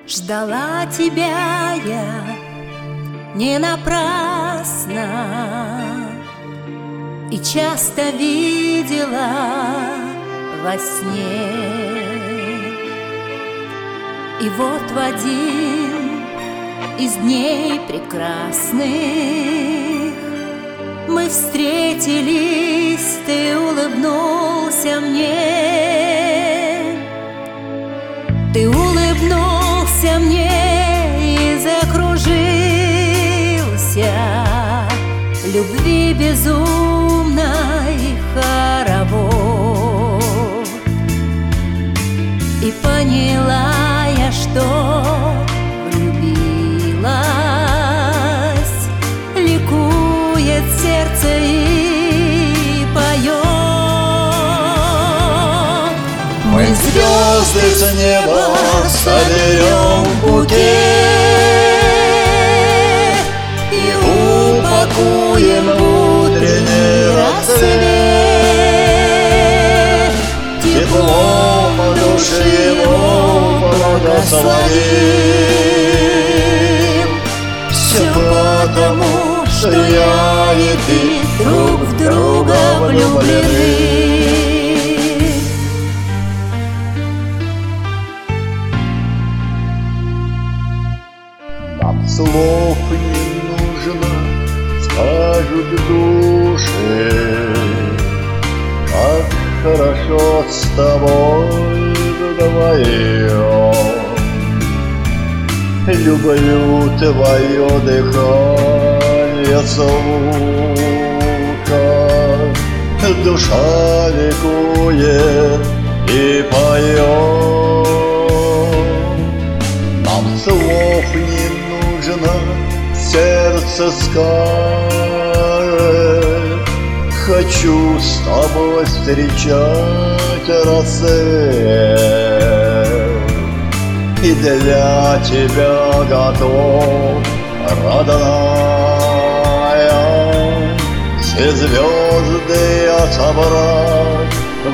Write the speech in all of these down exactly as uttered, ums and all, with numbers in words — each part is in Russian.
Ждала тебя я не напрасно и часто видела во сне. И вот в один из дней прекрасных мы встретились, ты улыбнулся мне. Ты улыбнулся мне и закружился любви безумной хоровод. И поняла я, что влюбилась, ликует сердце и поет. Мы звезды с неба соберем в букет и упакуем в утренний рассвет. Теплом души его благословим. Все потому, что я и ты друг в друга влюблены. Нам слов не нужно, скажут души, как хорошо с тобой вдвоем. Люблю твое дыхание, звука, душа ликует и поет. Нам слов не нужно, сердце скажет: хочу с тобой встречать рассвет. И для тебя готов, родная, все звезды я собрать в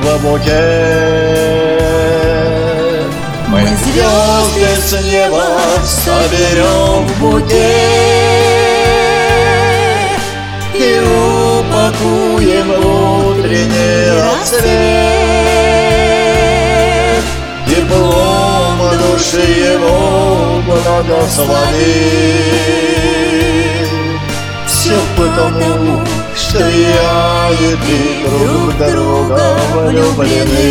букет. Мы звезды с неба соберем в букет и упакуем в утренний рассвет. Теплом души его благословим. Все потому, что я и ты друг в друга влюблены.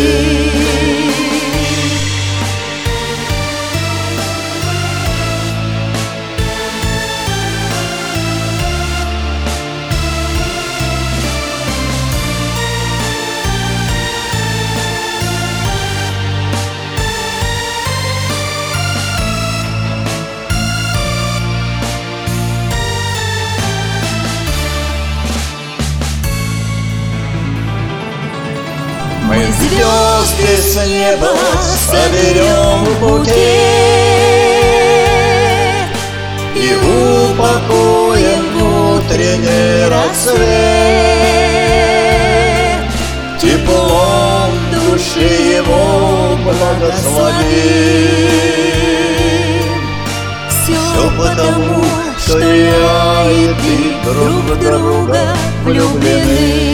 Мы звезды с неба соберем в букет и упакуем в утренний рассвет. Теплом души его благословим. Все потому, что я и ты друг в друга влюблены.